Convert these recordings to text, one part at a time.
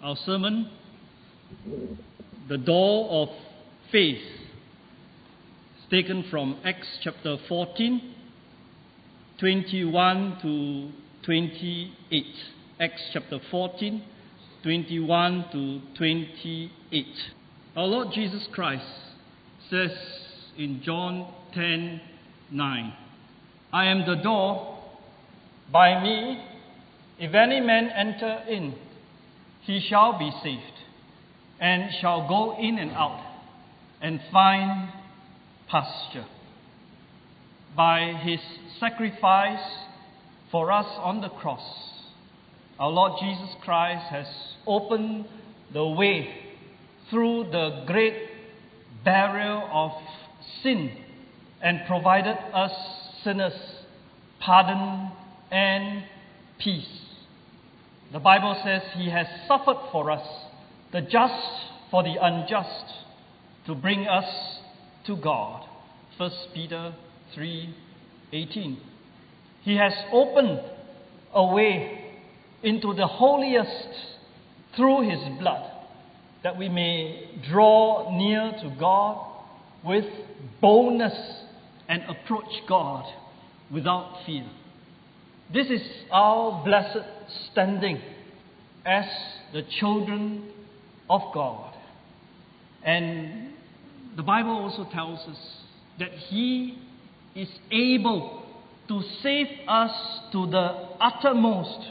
Our sermon, The Door of Faith, is taken from Acts chapter 14, 21 to 28. Acts chapter 14, 21 to 28. Our Lord Jesus Christ says in John 10:9, I am the door. By me, if any man enter in, he shall be saved, and shall go in and out, and find pasture. By his sacrifice for us on the cross, our Lord Jesus Christ has opened the way through the great barrier of sin and provided us sinners pardon and peace. The Bible says he has suffered for us, the just for the unjust, to bring us to God. 1 Peter 3:18. He has opened a way into the holiest through his blood, that we may draw near to God with boldness and approach God without fear. This is our blessed standing as the children of God. And the Bible also tells us that he is able to save us to the uttermost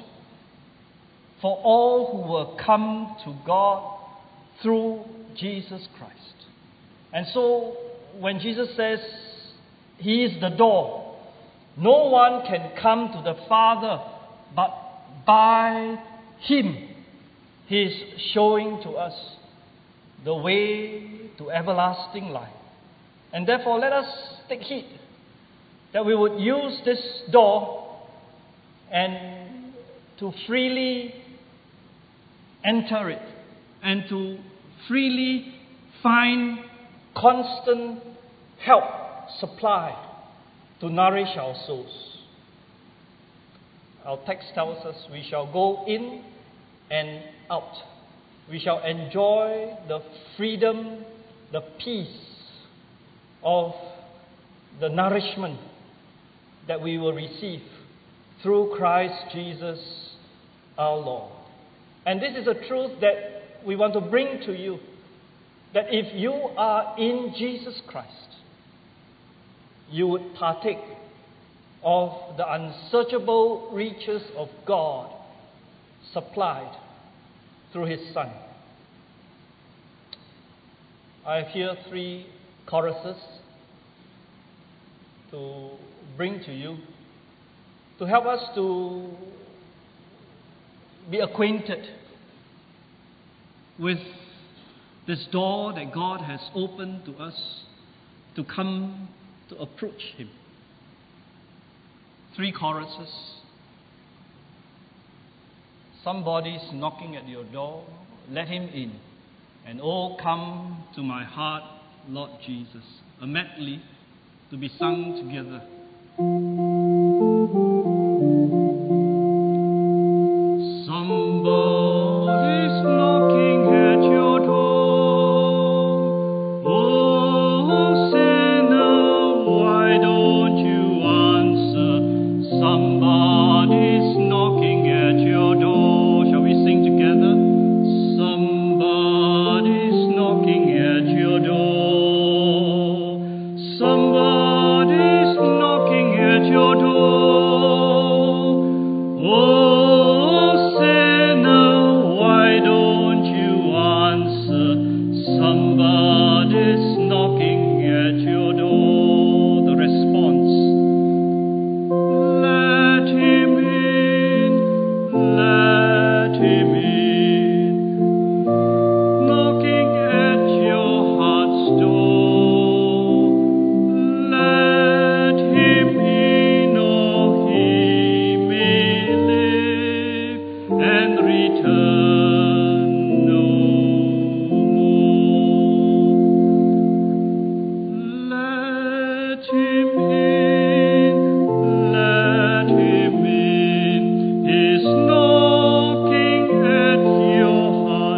for all who will come to God through Jesus Christ. And so when Jesus says he is the door, no one can come to the Father but by him. He is showing to us the way to everlasting life. And therefore, let us take heed that we would use this door and to freely enter it and to freely find constant help supplied to nourish our souls. Our text tells us we shall go in and out. We shall enjoy the freedom, the peace of the nourishment that we will receive through Christ Jesus our Lord. And this is a truth that we want to bring to you, that if you are in Jesus Christ, you would partake of the unsearchable riches of God supplied through his Son. I have here 3 choruses to bring to you to help us to be acquainted with this door that God has opened to us to come to approach him. 3 choruses. Somebody's knocking at your door, let him in. And oh, come to my heart, Lord Jesus. A medley to be sung together. Somebody's knocking at your door. Oh, sinner, why don't you answer? Somebody's knocking at your door. Shall we sing together? Somebody's knocking at your door. Somebody's knocking at your door. Oh, sinner, why don't you answer? Somebody's knocking at your door. The response: let him in, let him in, knocking at your heart's door. Let him in, or he may live and return no more. Let him in, let him in. He's knocking at your heart.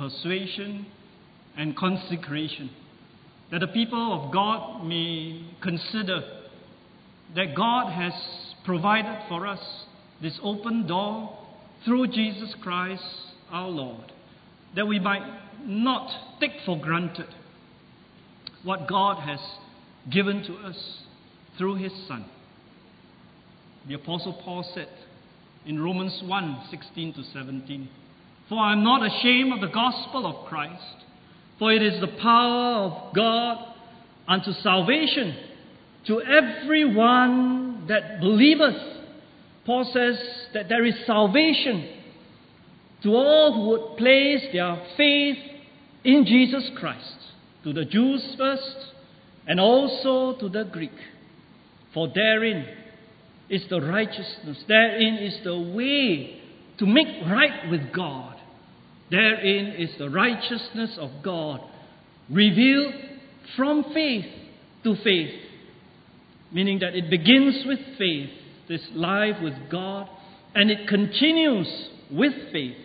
persuasion, and consecration, that the people of God may consider that God has provided for us this open door through Jesus Christ our Lord, that we might not take for granted what God has given to us through His Son. The Apostle Paul said in Romans 1:16-17, "For I am not ashamed of the gospel of Christ, for it is the power of God unto salvation to everyone that believeth." Paul says that there is salvation to all who would place their faith in Jesus Christ, to the Jews first, and also to the Greek. For therein is the righteousness, therein is the way to make right with God. Therein is the righteousness of God revealed from faith to faith, meaning that it begins with faith, this life with God, and it continues with faith.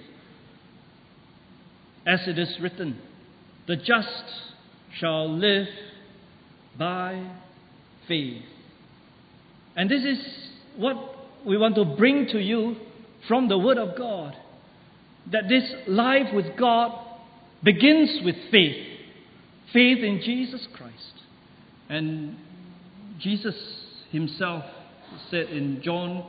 As it is written, "The just shall live by faith." And this is what we want to bring to you from the Word of God, that this life with God begins with faith. Faith in Jesus Christ. And Jesus Himself said in John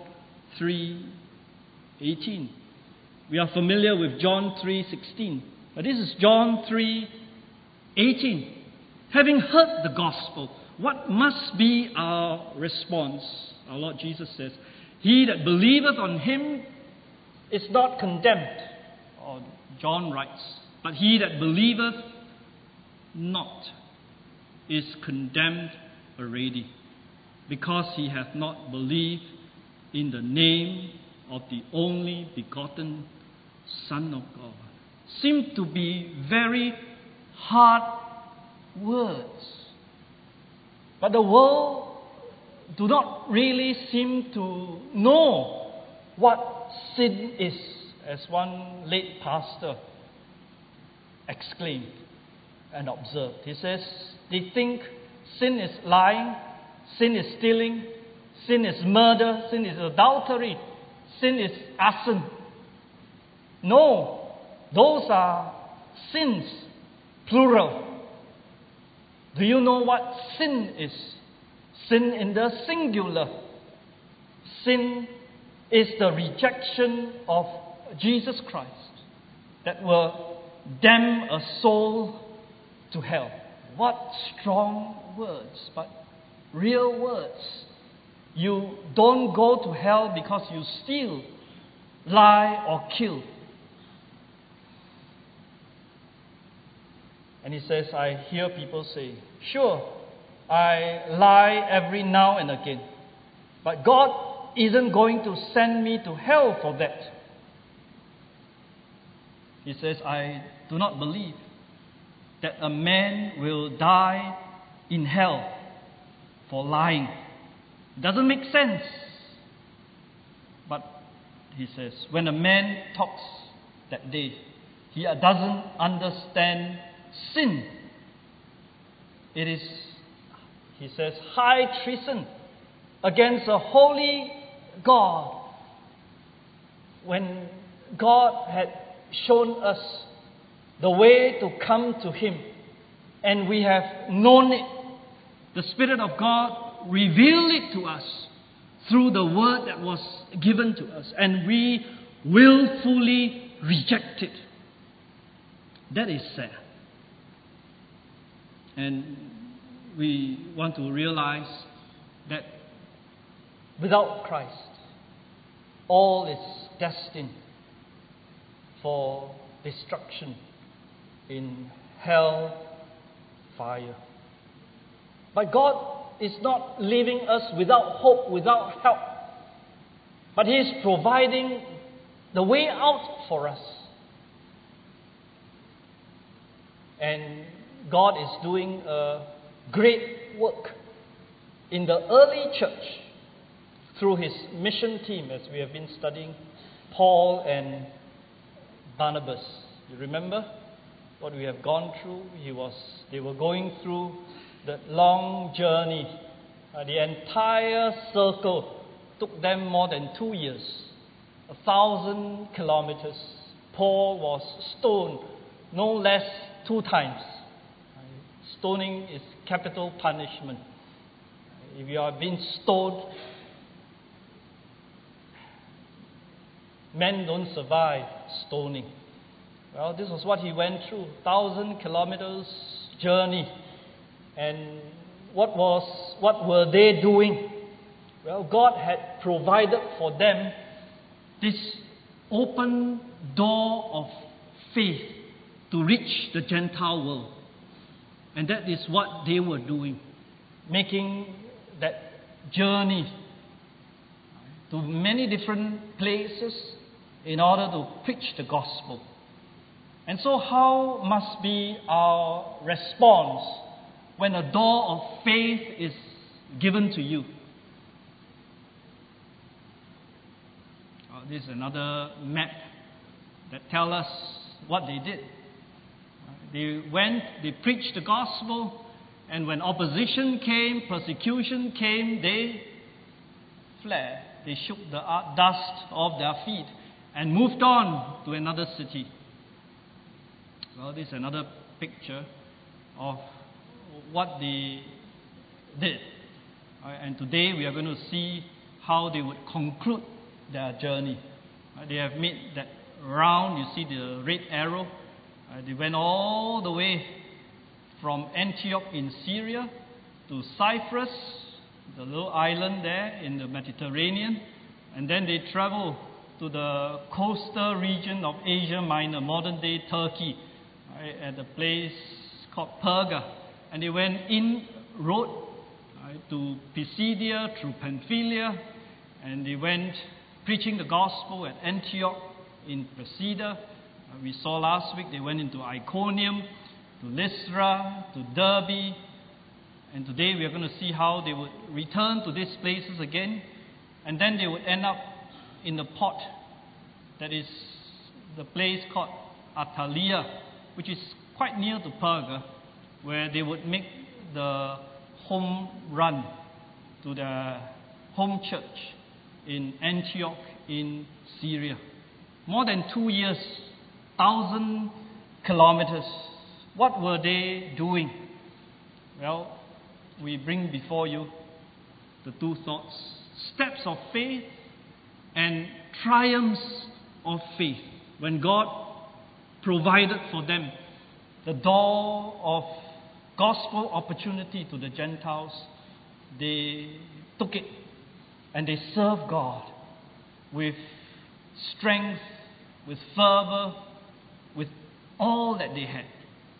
3:18. We are familiar with John 3:16. But this is John 3:18. Having heard the gospel, what must be our response? Our Lord Jesus says, "He that believeth on Him is not condemned." Or John writes, "But he that believeth not is condemned already, because he hath not believed in the name of the only begotten Son of God." Seem to be very hard words. But the world do not really seem to know what sin is, as one late pastor exclaimed and observed. He says they think sin is lying, sin is stealing, sin is murder, sin is adultery, sin is arson. No, those are sins, plural. Do you know what sin is? Sin in the singular. Sin is the rejection of Jesus Christ that will damn a soul to hell. What strong words, but real words. You don't go to hell because you steal, lie, or kill. And he says, I hear people say, "Sure, I lie every now and again, but God isn't going to send me to hell for that." He says, "I do not believe that a man will die in hell for lying. It doesn't make sense." But he says, when a man talks that day, he doesn't understand sin. It is, he says, high treason against a holy God. When God had shown us the way to come to Him, and we have known it, the Spirit of God revealed it to us through the Word that was given to us, and we willfully reject it. That is sad. And we want to realize that without Christ, all is destined for destruction in hell fire. But God is not leaving us without hope, without help, but He is providing the way out for us. And God is doing a great work in the early church through His mission team, as we have been studying Paul and Barnabas. You remember? what we have gone through. They were going through that long journey. The entire circle took them more than 2 years, 1,000 kilometers. Paul was stoned no less 2 times. Stoning is capital punishment. If you are being stoned, men don't survive stoning. Well, this was what he went through, 1,000 kilometers journey. And what were they doing? Well, God had provided for them this open door of faith to reach the Gentile world. And that is what they were doing, making that journey to many different places in order to preach the gospel. And so how must be our response when a door of faith is given to you? This is another map that tells us what they did. They went, they preached the gospel, and when opposition came, persecution came, they fled. They shook the dust off their feet and moved on to another city. Well, this is another picture of what they did. And today we are going to see how they would conclude their journey. They have made that round, you see the red arrow. They went all the way from Antioch in Syria to Cyprus, the little island there in the Mediterranean, and then they traveled to the coastal region of Asia Minor, modern-day Turkey, at a place called Perga. And they went in road to Pisidia through Pamphylia, and they went preaching the gospel at Antioch in Pisidia. We saw last week they went into Iconium, to Lystra, to Derbe, and today we are going to see how they would return to these places again, and then they would end up in the port, that is the place called Attalia, which is quite near to Perga, where they would make the home run to their home church in Antioch in Syria. More than 2 years, 1,000 kilometers. What were they doing? Well, we bring before you the 2 thoughts: steps of faith and triumphs of faith. When God provided for them the door of gospel opportunity to the Gentiles, they took it and they served God with strength, with fervor, with all that they had.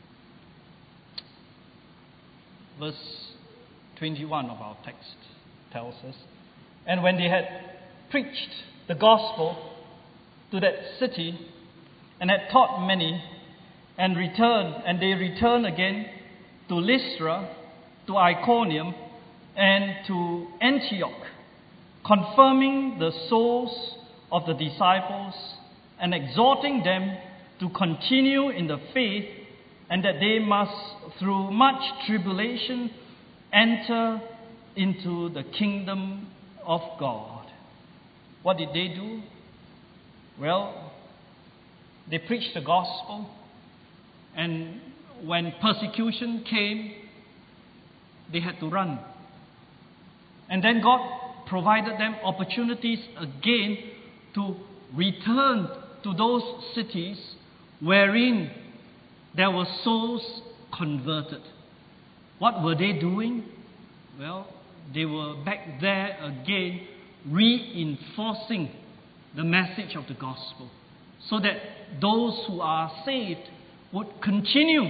Verse 21 of our text tells us, and when they had preached the gospel to that city and had taught many, and they returned again to Lystra, to Iconium, and to Antioch, confirming the souls of the disciples and exhorting them to continue in the faith, and that they must, through much tribulation, enter into the kingdom of God. What did they do? Well, they preached the gospel, and when persecution came, they had to run. And then God provided them opportunities again to return to those cities wherein there were souls converted. What were they doing? Well, they were back there again, reinforcing the message of the gospel, so that those who are saved would continue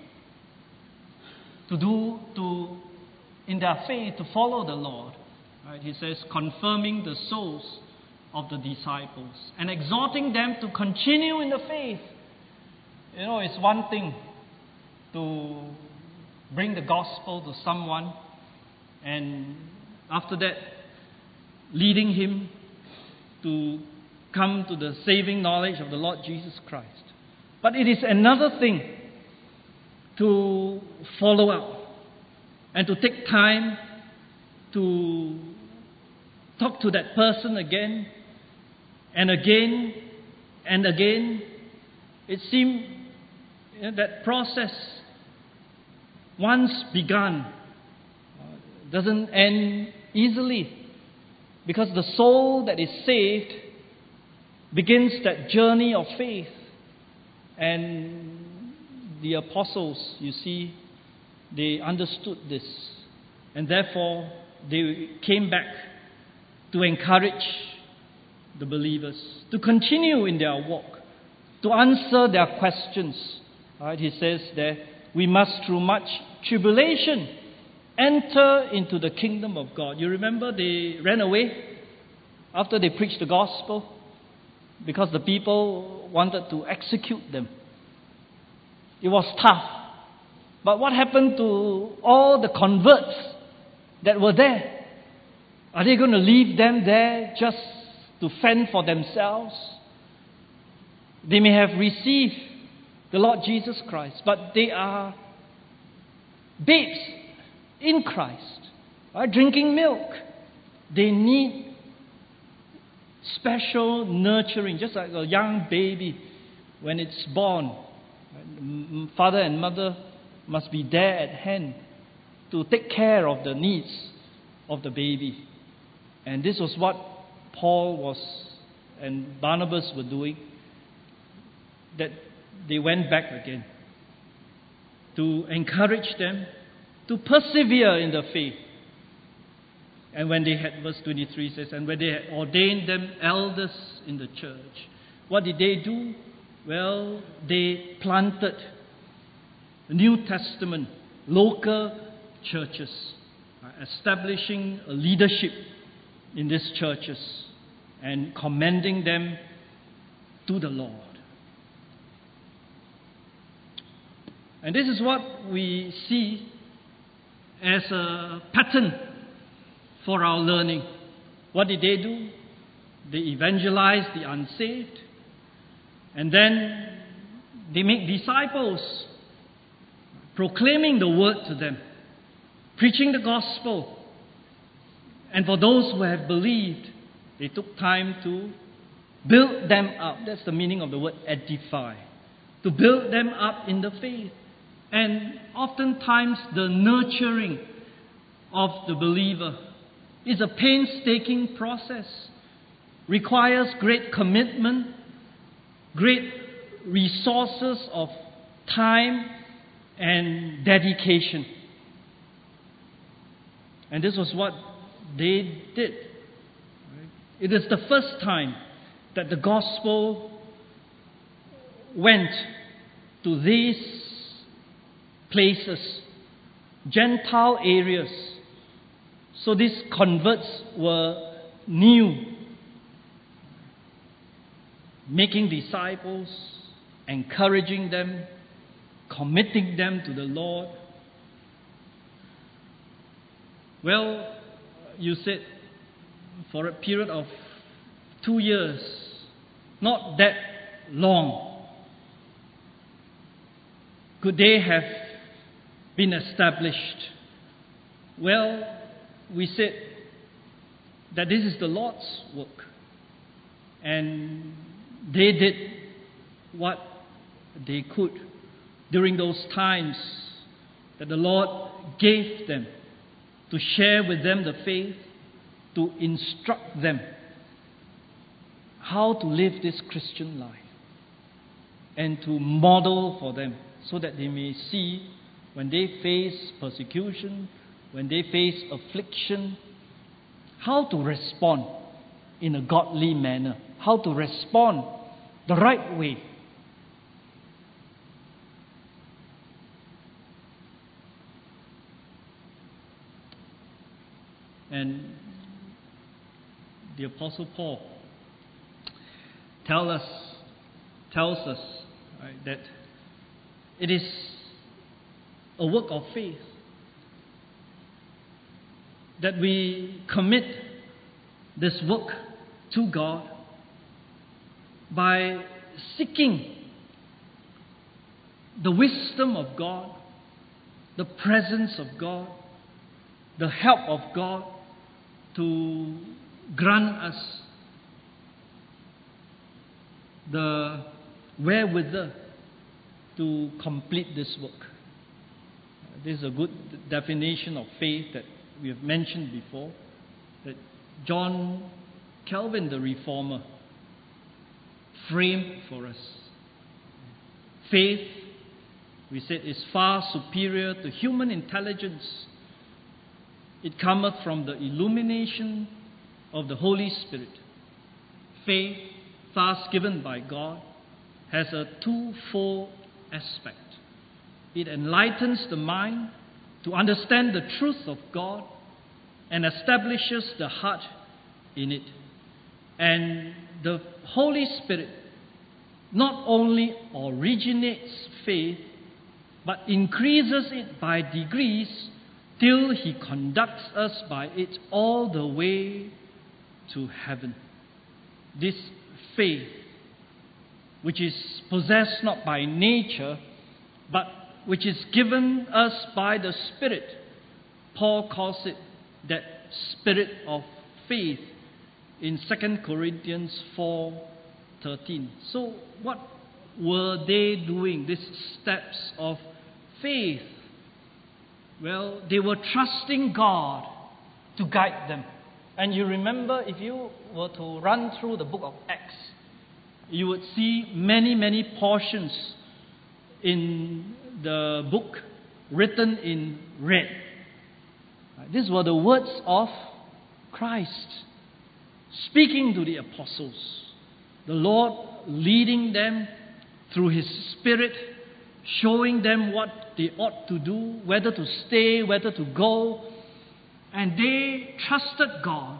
in their faith to follow the Lord. Right? He says, confirming the souls of the disciples and exhorting them to continue in the faith. You know, it's one thing to bring the gospel to someone and after that leading him to come to the saving knowledge of the Lord Jesus Christ. But it is another thing to follow up and to take time to talk to that person again and again and again. It seemed that process, once begun, doesn't end easily, because the soul that is saved begins that journey of faith. And the apostles, you see, they understood this, and therefore they came back to encourage the believers to continue in their walk, to answer their questions. Right? He says there, we must through much tribulation enter into the kingdom of God. You remember they ran away after they preached the gospel because the people wanted to execute them. It was tough. But what happened to all the converts that were there? Are they going to leave them there just to fend for themselves? They may have received the Lord Jesus Christ, but they are babes in Christ, drinking milk. They need special nurturing, just like a young baby when it's born. Father and mother must be there at hand to take care of the needs of the baby. And this was what Paul and Barnabas were doing, that they went back again to encourage them to persevere in the faith. And when they had, verse 23 says, and when they had ordained them elders in the church, what did they do? Well, they planted New Testament local churches, establishing a leadership in these churches and commending them to the Lord. And this is what we see as a pattern for our learning. What did they do? They evangelized the unsaved, and then they make disciples, proclaiming the word to them, preaching the gospel. And for those who have believed, they took time to build them up. That's the meaning of the word edify. To build them up in the faith. And oftentimes the nurturing of the believer is a painstaking process. Requires great commitment, great resources of time and dedication. And this was what they did. It is the first time that the gospel went to these places, Gentile areas. So these converts were new, making disciples, encouraging them, committing them to the Lord. Well, you said for a period of 2 years, not that long, could they have been established? Well, we said that this is the Lord's work, and they did what they could during those times that the Lord gave them, to share with them the faith, to instruct them how to live this Christian life, and to model for them so that they may see when they face persecution, when they face affliction, how to respond in a godly manner, how to respond the right way. And the Apostle Paul tells us right, that it is a work of faith, that we commit this work to God by seeking the wisdom of God the presence of God, the help of God to grant us the wherewithal to complete this work. This is a good definition of faith that we have mentioned before, that John Calvin, the Reformer, framed for us. Faith, we said, is far superior to human intelligence. It cometh from the illumination of the Holy Spirit. Faith, thus given by God, has a twofold aspect. It enlightens the mind to understand the truth of God and establishes the heart in it. And the Holy Spirit not only originates faith, but increases it by degrees till He conducts us by it all the way to heaven. This faith, which is possessed not by nature, but which is given us by the Spirit, Paul calls it that spirit of faith in 2 Corinthians 4:13. So what were they doing, these steps of faith? Well, they were trusting God to guide them. And you remember, if you were to run through the book of Acts, you would see many portions in the book written in red. These were the words of Christ speaking to the apostles, the Lord leading them through His Spirit, showing them what they ought to do, whether to stay, whether to go. And they trusted God,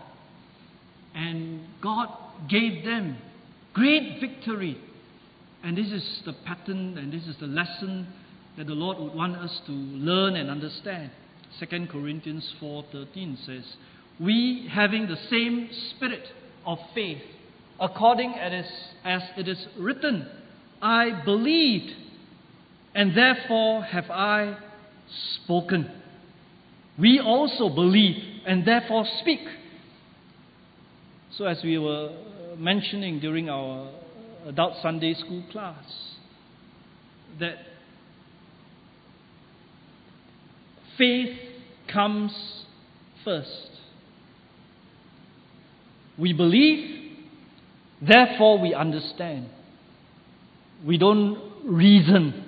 and God gave them great victory. And this is the pattern, and this is the lesson that the Lord would want us to learn and understand. 2 Corinthians 4:13 says, "We, having the same spirit of faith, according as it is written, I believed, and therefore have I spoken. We also believe, and therefore speak." So as we were mentioning during our adult Sunday school class, that faith comes first. We believe, therefore we understand. We don't reason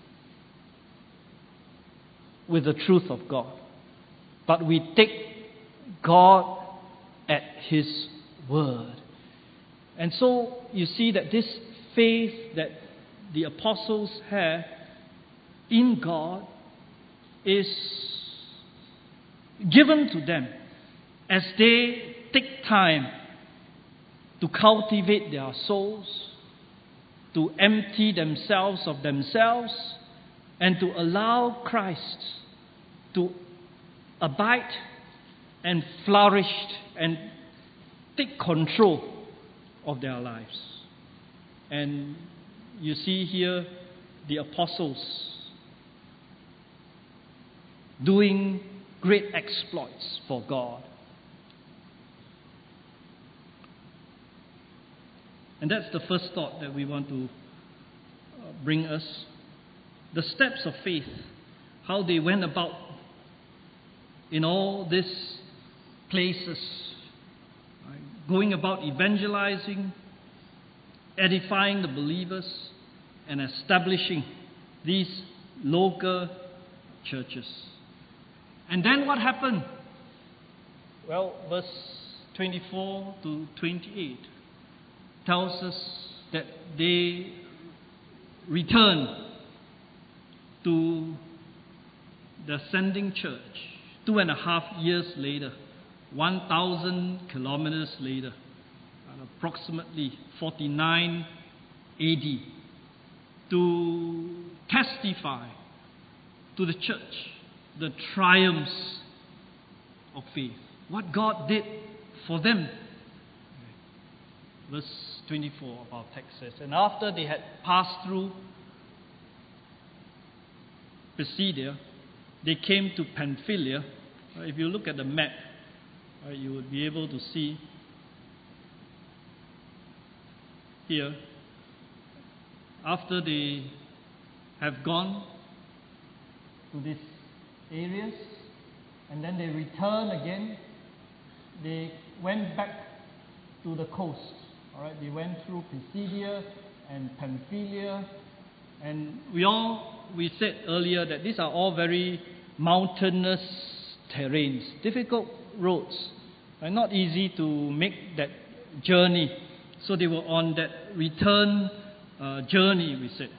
with the truth of God, but we take God at His word. And so you see that this faith that the apostles have in God is given to them as they take time to cultivate their souls, to empty themselves of themselves, and to allow Christ to abide and flourish and take control of their lives. And you see here the apostles doing great exploits for God. And that's the first thought that we want to bring us. The steps of faith, how they went about in all these places, going about evangelizing, edifying the believers, and establishing these local churches. And then what happened? Well, verse 24 to 28 tells us that they returned to the ascending church 2.5 years later, 1,000 kilometers later, approximately 49 AD, to testify to the church the triumphs of faith, what God did for them. Verse 24 of our text says, "And after they had passed through Pisidia, they came to Pamphylia. If you look at the map, you would be able to see here, after they have gone to these areas, and then they return again, they went back to the coast. All right, they went through Pisidia and Pamphylia, and we said earlier that these are all very mountainous terrains, difficult roads, and not easy to make that journey. So they were on that return journey, we said.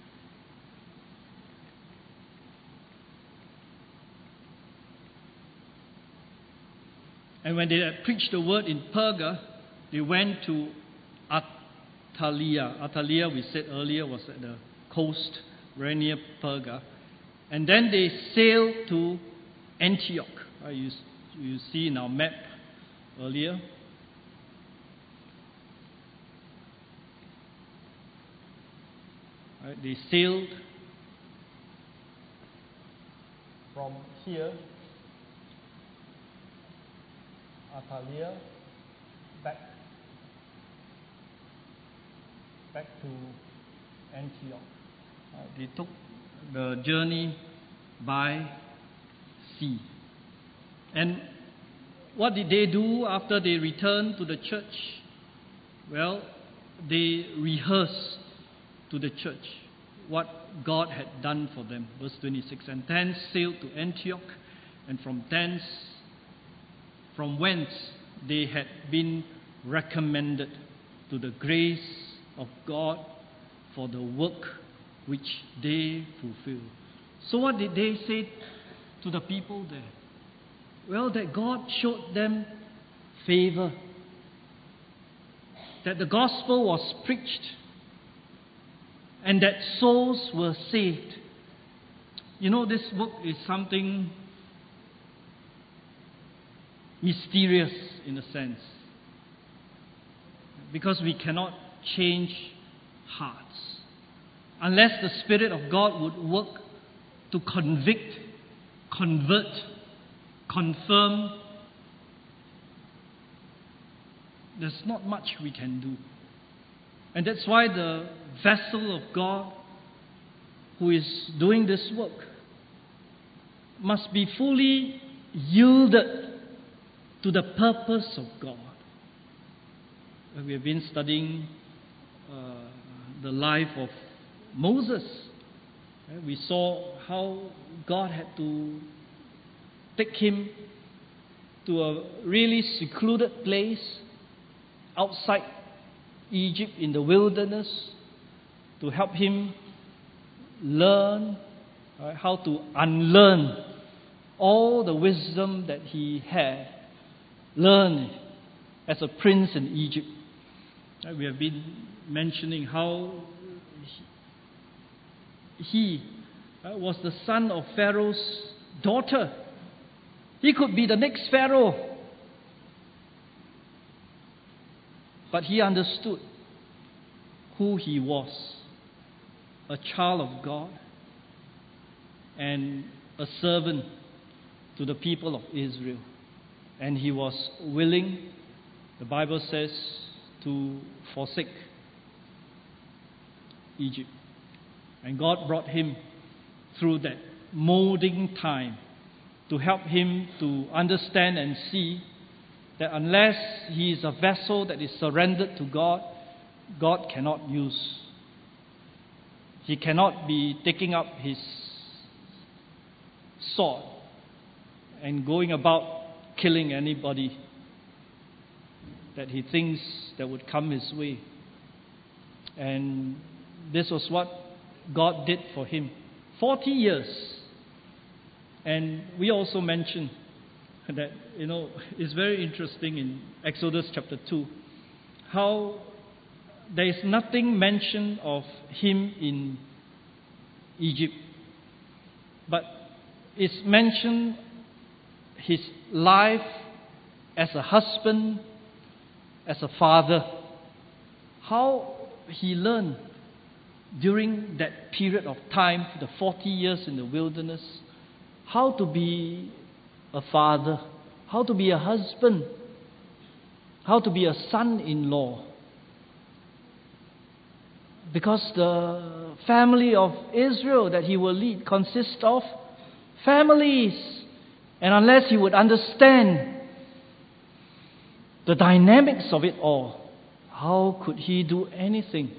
And when they had preached the word in Perga, they went to Attalia. Attalia, we said earlier, was at the coast, very near Perga. And then they sailed to Antioch. You see in our map earlier. Right, they sailed from here, Attalia, back to Antioch. They took the journey by sea. And what did they do after they returned to the church? Well, they rehearsed to the church what God had done for them. Verse 26. And thence sailed to Antioch, and from whence they had been recommended to the grace of God for the work which they fulfilled. So what did they say to the people there? Well, that God showed them favor, that the gospel was preached, and that souls were saved. You know, this book is something mysterious in a sense, because we cannot change hearts unless the Spirit of God would work to convict, convert, confirm. There's not much we can do. And that's why the vessel of God who is doing this work must be fully yielded to the purpose of God. We have been studying the life of Moses. We saw how God had to take him to a really secluded place outside Egypt in the wilderness to help him learn how to unlearn all the wisdom that he had learned as a prince in Egypt. We have been mentioning how he was the son of Pharaoh's daughter. He could be the next Pharaoh. But he understood who he was, a child of God and a servant to the people of Israel. And he was willing, the Bible says, to forsake Egypt. And God brought him through that molding time to help him to understand and see that unless he is a vessel that is surrendered to God, God cannot use. He cannot be taking up his sword and going about killing anybody that he thinks that would come his way. And this was what God did for him. 40 years. And we also mentioned that, it's very interesting in Exodus chapter 2, how there is nothing mentioned of him in Egypt, but it's mentioned his life as a husband, as a father, how he learned during that period of time, the 40 years in the wilderness, how to be a father, how to be a husband, how to be a son-in-law. Because the family of Israel that he will lead consists of families. And unless he would understand the dynamics of it all, how could he do anything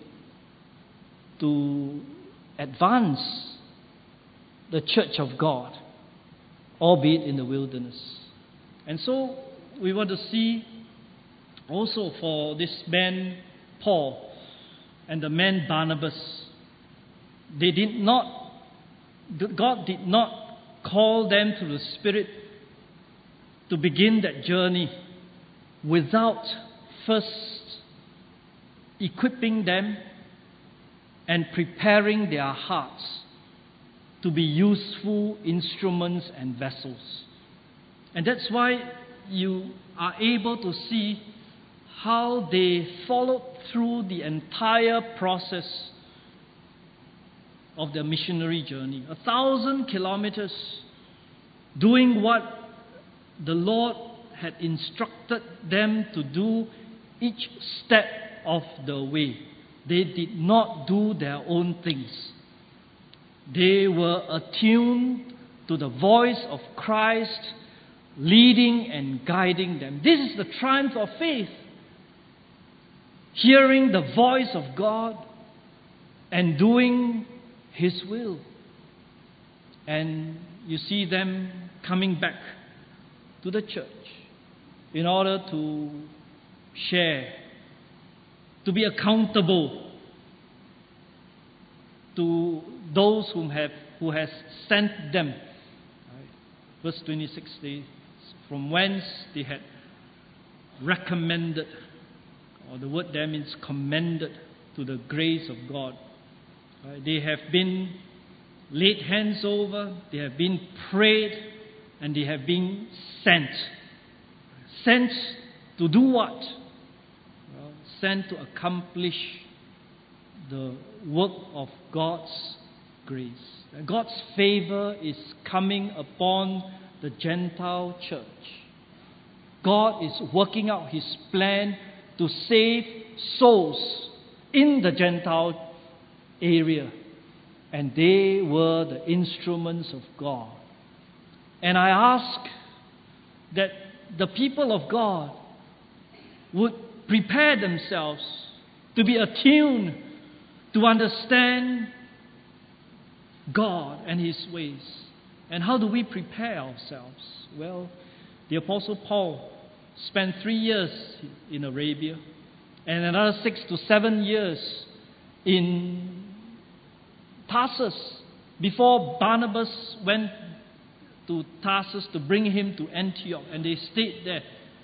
to advance the church of God, albeit in the wilderness? And so we want to see also for this man Paul and the man Barnabas, God did not call them through the Spirit to begin that journey without first equipping them and preparing their hearts to be useful instruments and vessels. And that's why you are able to see how they followed through the entire process of their missionary journey. 1,000 kilometers, doing what the Lord had instructed them to do each step of the way. They did not do their own things. They were attuned to the voice of Christ, leading and guiding them. This is the triumph of faith. Hearing the voice of God and doing His will. And you see them coming back to the church in order to share, to be accountable to those who has sent them. Verse 26 says, from whence they had recommended, or the word there means commended to the grace of God. They have been laid hands over, they have been prayed, and they have been sent. Sent to do what? Well, sent to accomplish the work of God's grace. God's favor is coming upon the Gentile church. God is working out His plan to save souls in the Gentile area. And they were the instruments of God. And I ask that the people of God would prepare themselves to be attuned to understand God and His ways. And how do we prepare ourselves? Well, the Apostle Paul spent 3 years in Arabia and another 6 to 7 years in Tarsus before Barnabas went to Tarsus to bring him to Antioch, and they stayed there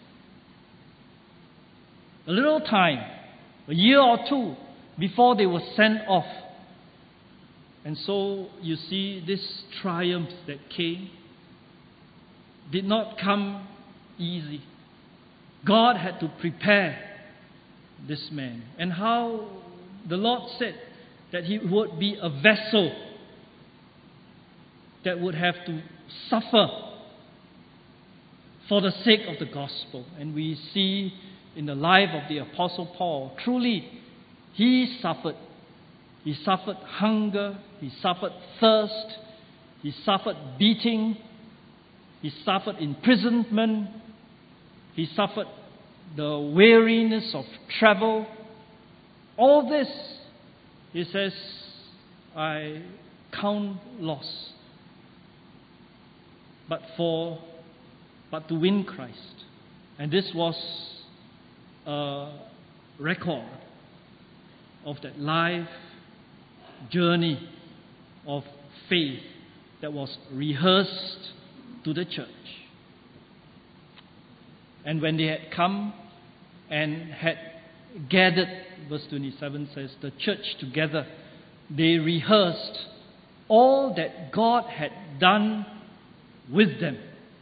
a little time, a year or two, before they were sent off. And so you see, this triumph that came did not come easy. God had to prepare this man, and how the Lord said that he would be a vessel that would have to suffer for the sake of the gospel. And we see in the life of the Apostle Paul, truly he suffered. He suffered hunger, he suffered thirst, he suffered beating, he suffered imprisonment, he suffered the weariness of travel. All this, he says, I count loss, but to win Christ. And this was a record of that life journey of faith that was rehearsed to the church. And when they had come and had gathered, verse 27 says, the church together, they rehearsed all that God had done with them.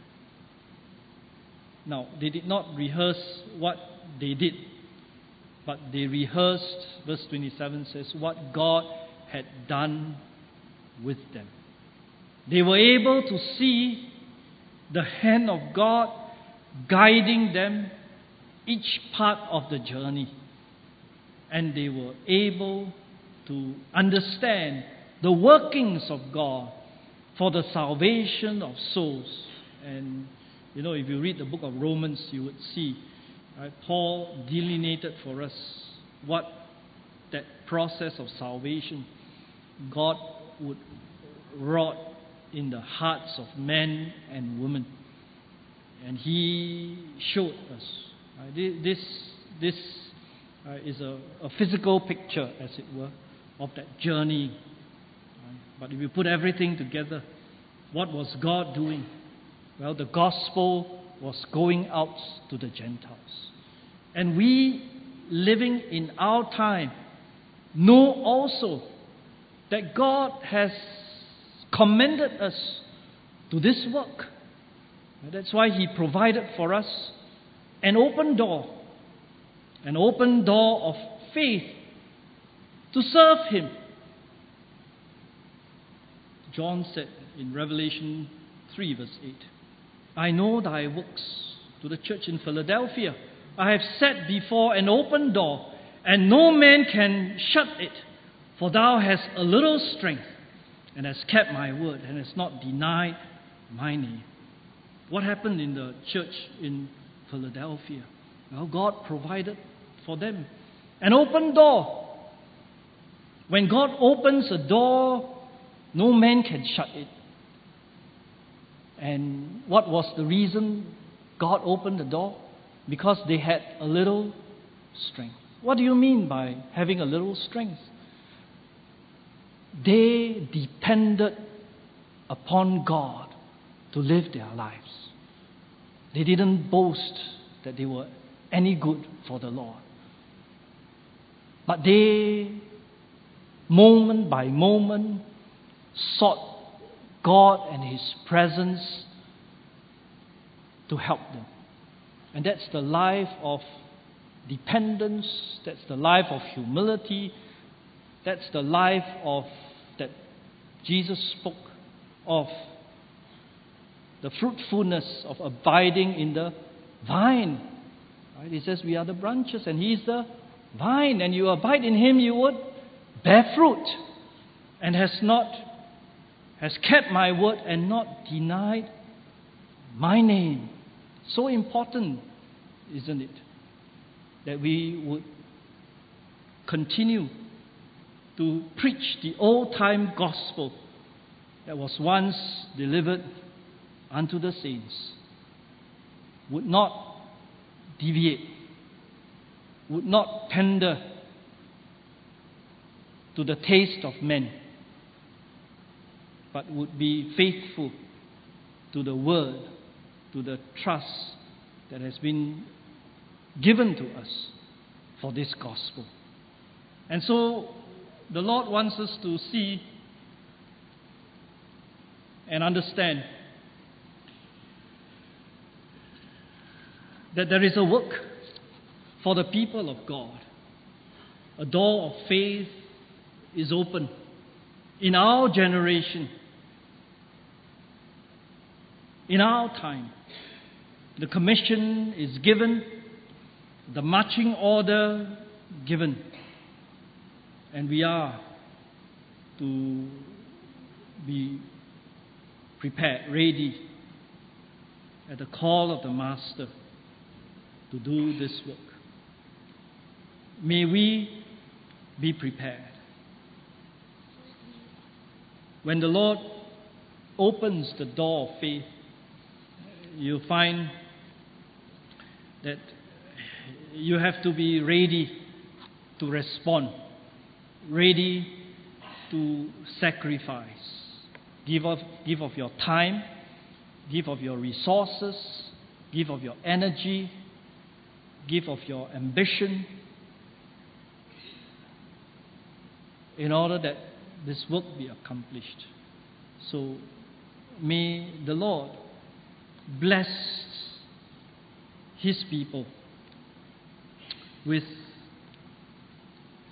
Now, they did not rehearse what they did, but they rehearsed, verse 27 says, what God had done with them. They were able to see the hand of God guiding them each part of the journey. And they were able to understand the workings of God for the salvation of souls. And if you read the book of Romans, you would see, right, Paul delineated for us what that process of salvation God would wrought in the hearts of men and women. And he showed us. This is a physical picture, as it were, of that journey. But if you put everything together, what was God doing? Well, the gospel was going out to the Gentiles. And we, living in our time, know also that God has commended us to this work. That's why He provided for us an open door of faith to serve Him. John said in Revelation 3 verse 8, I know thy works, to the church in Philadelphia. I have set before an open door, and no man can shut it. For thou hast a little strength, and hast kept my word, and hast not denied my name. What happened in the church in Philadelphia? Well, God provided for them an open door. When God opens a door, no man can shut it. And what was the reason God opened the door? Because they had a little strength. What do you mean by having a little strength? They depended upon God to live their lives. They didn't boast that they were any good for the Lord. But they, moment by moment, sought God and His presence to help them. And that's the life of dependence, that's the life of humility, that's the life of that Jesus spoke of, the fruitfulness of abiding in the vine. Right? He says we are the branches and He is the vine, and you abide in Him, you would bear fruit, and has kept my word and not denied my name. So important, isn't it, that we would continue to preach the old-time gospel that was once delivered unto the saints, would not deviate, would not pander to the taste of men, but would be faithful to the word, to the trust that has been given to us for this gospel. And so the Lord wants us to see and understand that there is a work for the people of God. A door of faith is open in our generation, in our time. The commission is given, the marching order given, and we are to be prepared, ready at the call of the Master to do this work. May we be prepared. When the Lord opens the door of faith, you'll find that you have to be ready to respond, ready to sacrifice. Give of your time, give of your resources, give of your energy, give of your ambition, in order that this work be accomplished. So may the Lord bless His people with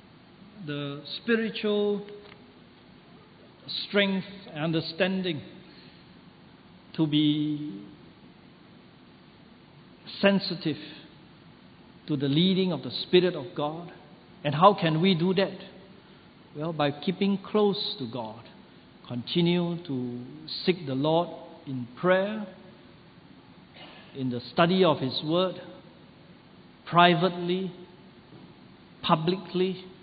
the spiritual strength and understanding to be sensitive to the leading of the Spirit of God. And how can we do that? Well, by keeping close to God. Continue to seek the Lord in prayer, in the study of His Word, privately, publicly.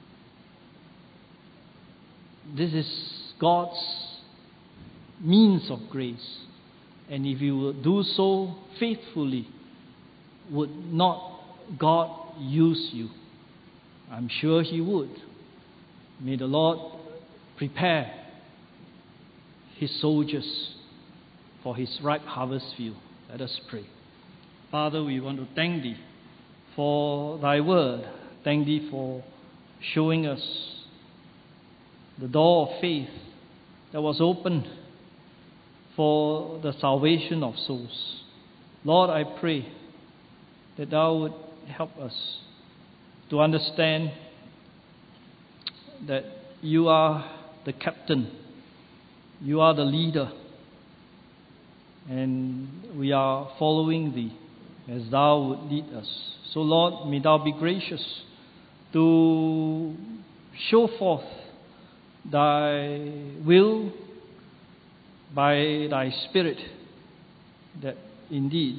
This is God's means of grace. And if you will do so faithfully, would not God use you? I'm sure He would. May the Lord prepare His soldiers for His ripe harvest field. Let us pray. Father, we want to thank Thee for Thy word. Thank Thee for showing us the door of faith that was opened for the salvation of souls. Lord, I pray that Thou would help us to understand that You are the captain, You are the leader, and we are following Thee as Thou would lead us. So Lord, may Thou be gracious to show forth Thy will by Thy Spirit, that indeed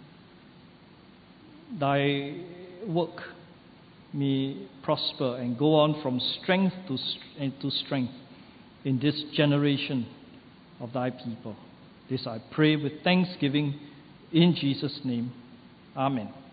Thy work may prosper and go on from strength to strength in this generation of Thy people. This I pray with thanksgiving in Jesus' name. Amen.